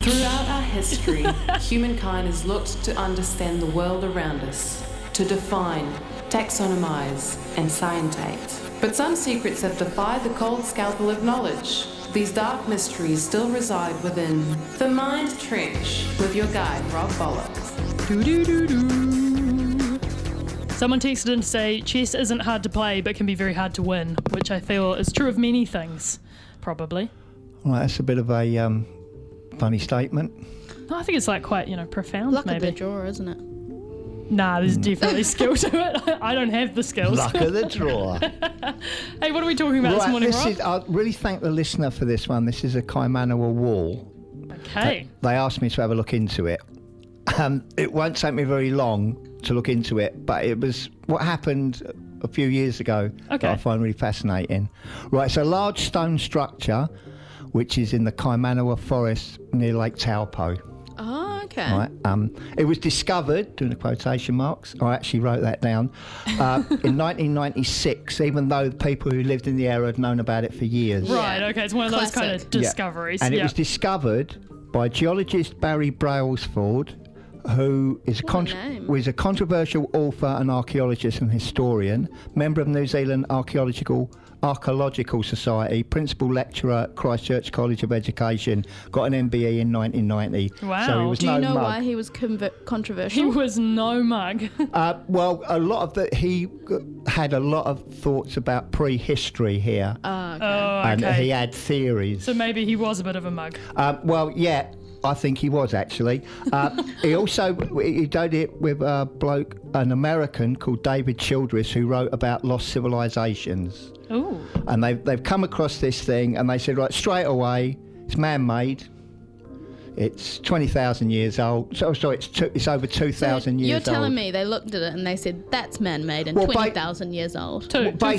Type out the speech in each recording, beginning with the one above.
Throughout our history, humankind has looked to understand the world around us, to define, taxonomize, and scientate. But some secrets have defied the cold scalpel of knowledge. These dark mysteries still reside within The Mind Trench with your guide, Rob Bollocks. Someone texted in to say, chess isn't hard to play but can be very hard to win, which I feel is true of many things, probably. Well, that's a bit of a funny statement. No, I think it's like quite, profound. Luck maybe. of the draw, isn't it? Nah, there's definitely skill to it. I don't have the skills. Luck of the draw. Hey, what are we talking about this morning, Rob? I really thank the listener for this one. This is a Kaimanawa wall. Okay. They asked me to have a look into it. It won't take me very long to look into it, but it was what happened a few years ago that I find really fascinating. Right, it's a large stone structure which is in the Kaimanawa forest near Lake Taupo. Oh, okay. Right. It was discovered, doing the quotation marks, I actually wrote that down, in 1996, even though the people who lived in the area had known about it for years. Right, okay, it's one of those kind of discoveries. And it was discovered by geologist Barry Brailsford, who is a controversial author and archaeologist and historian, member of New Zealand Archaeological Society, principal lecturer at Christchurch College of Education, got an MBE in 1990. Wow. So he was Do you know mug. why he was controversial? He was no mug. Well, he had a lot of thoughts about prehistory here. Oh, okay. And he had theories. So maybe he was a bit of a mug. Well, yeah. I think he was actually. He did it with a bloke, an American called David Childress, who wrote about lost civilizations. Ooh. And they've come across this thing, and they said, right, straight away, it's man-made. It's 20,000 years old. It's over 2,000 years old. You're telling me they looked at it and they said that's man-made and 20,000 years old.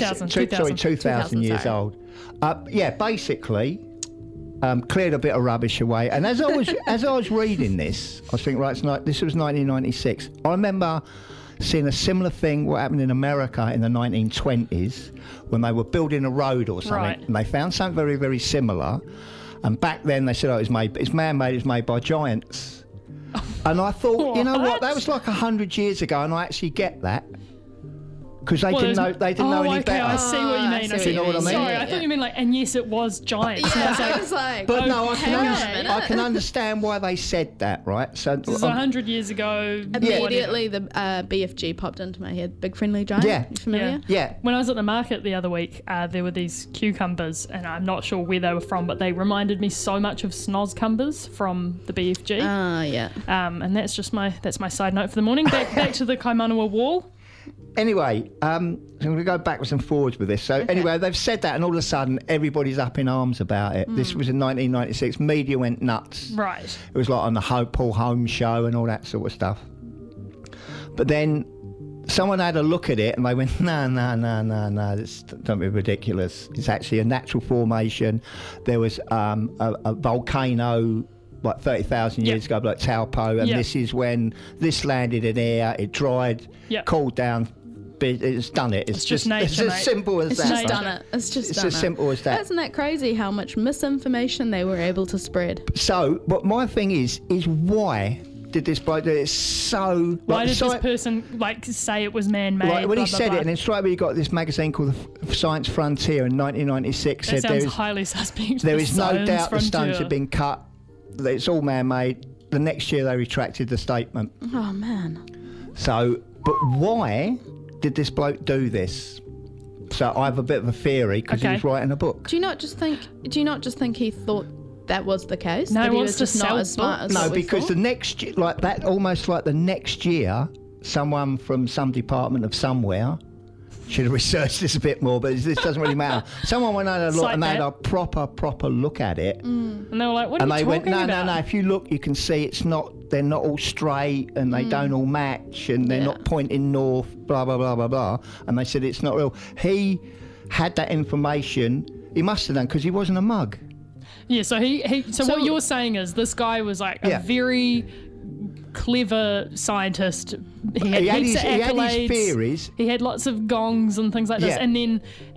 2,000 years old. Basically. Cleared a bit of rubbish away, and as I was reading this, I was thinking, right, this was 1996. I remember seeing a similar thing what happened in America in the 1920s when they were building a road or something, right. and they found something very, very similar. And back then they said, it's man-made, it's made by giants. And I thought, you know what, that was like 100 years ago, and I actually get that. Because they didn't know any better. I see what you mean. Do you know what I mean? Sorry, I thought you mean and yes, it was giants. Yeah, I was like, but no, I can understand why they said that, right? So this is 100 years ago. Immediately, the BFG popped into my head. Big Friendly Giant. Yeah. You familiar? Yeah. When I was at the market the other week, there were these cucumbers, and I'm not sure where they were from, but they reminded me so much of snozcumbers from the BFG. Oh, yeah. And that's my side note for the morning. Back to the Kaimanawa wall. Anyway, I'm going to go backwards and forwards with this. So anyway, they've said that, and all of a sudden, everybody's up in arms about it. This was in 1996. Media went nuts. Right. It was like on the Paul Holmes show and all that sort of stuff. But then someone had a look at it, and they went, no, don't be ridiculous. It's actually a natural formation. There was a volcano like 30,000 years ago, like Taupo, and this is when this landed in air, it dried, cooled down. It's done it. It's just nature, it's as simple as that. It's just done it. It's as simple as that. Isn't that crazy how much misinformation they were able to spread? So, but my thing is why did this bloke do it? So why did this person say it was man-made? Like when he said it, and then straight away you got this magazine called the Science Frontier in 1996. That sounds highly suspect. There is no doubt the stones have been cut. It's all man-made. The next year they retracted the statement. Oh man. So, but why did this bloke do this? So I have a bit of a theory because he was writing a book. Do you not just think he thought that was the case? No, that he wants to sell not as smart as No, because the next year, almost like the next year, someone from some department of somewhere should have researched this a bit more, but this doesn't really matter. Someone went and had a proper look at it. And they were like, what are you talking about? No, if you look, you can see they're not all straight, and they don't all match, and they're not pointing north, blah, blah, blah, blah, blah. And they said it's not real. He had that information. He must have done, because he wasn't a mug. Yeah, so what you're saying is this guy was like a very clever scientist. He had heaps of accolades. He had his theories. He had lots of gongs and things like this. And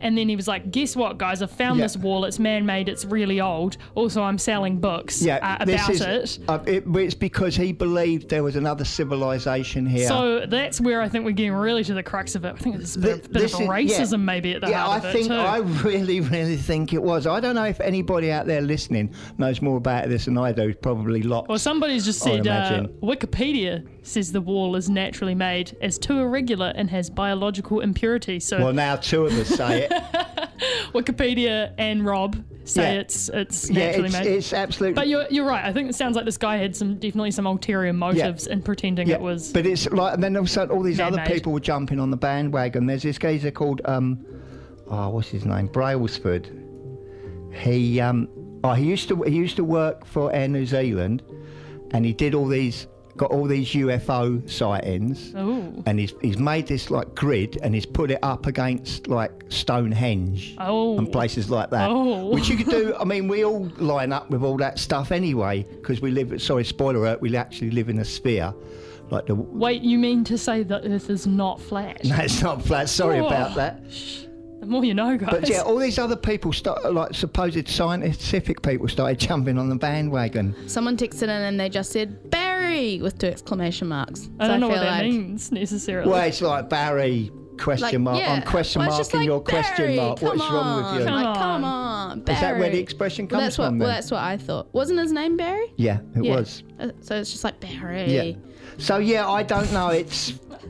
and then he was like, guess what, guys, I found this wall, it's man-made, it's really old, also I'm selling books about it. It's because he believed there was another civilization here. So that's where I think we're getting really to the crux of it. I think there's a bit of racism maybe at the heart of it too. I really, really think it was. I don't know if anybody out there listening knows more about this than I do. Probably lots. Well, somebody's just said Wikipedia says the wall is naturally made as too irregular and has biological impurities. So, well, now two of us say it. Wikipedia and Rob say it's naturally made. It's absolutely. But you're right. I think it sounds like this guy had definitely some ulterior motives in pretending it was. But it's like, and then also all these other people were jumping on the bandwagon. There's this geezer called what's his name? Brailsford. He used to work for Air New Zealand, and he did got all these UFO sightings. Ooh. And he's made this like grid, and he's put it up against like Stonehenge and places like that, which you could do. I mean, we all line up with all that stuff anyway, because we live. Sorry, spoiler alert. We actually live in a sphere. Like Wait, you mean to say the Earth is not flat? No, it's not flat. Sorry about that. The more you know, guys. But yeah, all these other people, like supposed scientific people, started jumping on the bandwagon. Someone texted in and they just said Barry with 2 exclamation marks. I don't know what that means necessarily. Well, it's like Barry question mark. I'm question marking your question mark. What's wrong with you? Come on, Barry. Is that where the expression comes from? Well, that's what I thought. Wasn't his name Barry? Yeah, it was. So it's just like Barry. Yeah. So yeah, I don't know. It's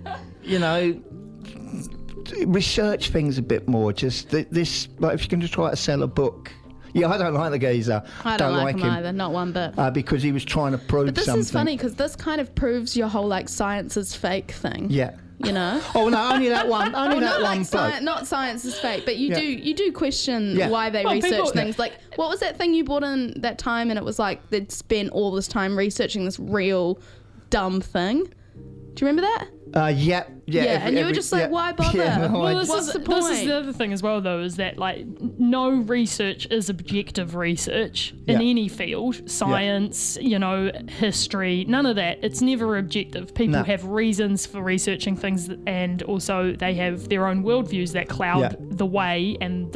research things a bit more. Just this, like if you're going to try to sell a book. Yeah, I don't like the geezer. I don't like him either, not one bit. Because he was trying to prove something. But this is funny because this kind of proves your whole like science is fake thing. Yeah. You know? Oh no, only that one. Only that one. Not science is fake, but you do question why they research things. Like, what was that thing you bought in that time? And it was like they'd spent all this time researching this real dumb thing. Do you remember that? Yeah. And you were just like, why bother? Yeah, no, what's the point? This is the other thing as well, though, is that like no research is objective research in any field, science, history, none of that. It's never objective. People have reasons for researching things, and also they have their own worldviews that cloud the way and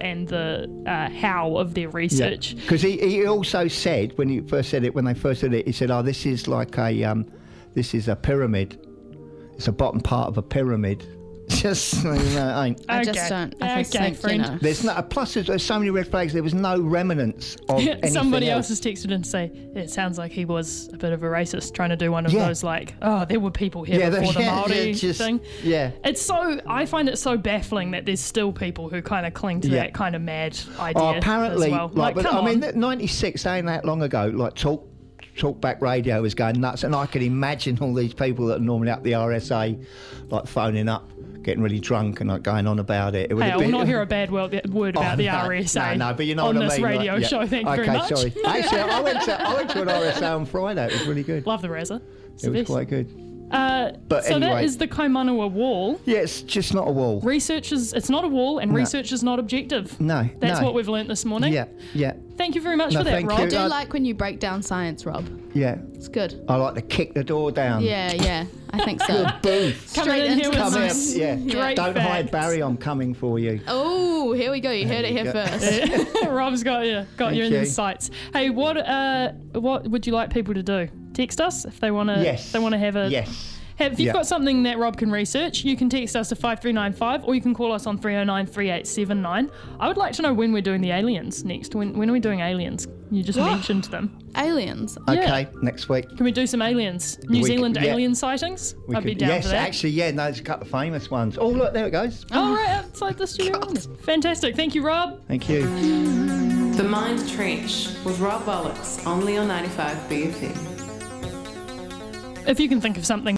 the how of their research. Because he also said when they first said it, he said, "Oh, this is like this is a pyramid. It's a bottom part of a pyramid." Just I just don't. I think, friend. There's no. Plus, there's so many red flags. There was no remnants of anything Somebody else has texted in to say it sounds like he was a bit of a racist, trying to do one of those like, there were people here before the Māori thing. Yeah. It's so. I find it so baffling that there's still people who kind of cling to that kind of mad idea. Apparently, as well. but I mean, 96 ain't that long ago. Like Talkback radio was going nuts, and I can imagine all these people that are normally up the RSA, like phoning up, getting really drunk and like going on about it. I will not hear a bad word about the RSA. No, but you know on what I mean. this radio show. Thank you very much. Sorry. Actually, I went to an RSA on Friday. It was really good. Love the RSA. It was quite good. But so anyway, that is the Kaimanawa wall. Yeah, it's just not a wall. It's not a wall, and research is not objective. No. That's what we've learnt this morning. Yeah. Thank you very much for that, Rob. I do like when you break down science, Rob. Yeah. It's good. I like to kick the door down. Yeah, I think so. Coming in here with some great Don't facts. hide, Barry, I'm coming for you. Oh, here we go. You heard it here first. Rob's got you in his sights. Hey, what would you like people to do? Text us if they want to. Yes. They want to have a. Yes. If you've got something that Rob can research, you can text us to 5395 or you can call us on 309 3879. I would like to know when we're doing the aliens next. When are we doing aliens? You just mentioned them. Aliens? Okay, next week. Can we do some aliens? New Zealand alien sightings? I'd be down for that. Yes, actually, there's a couple of famous ones. Oh, look, there it goes. Oh, right outside the studio. Fantastic. Thank you, Rob. Thank you. The Mind Trench with Rob Bollocks, only on 95 BFM. If you can think of something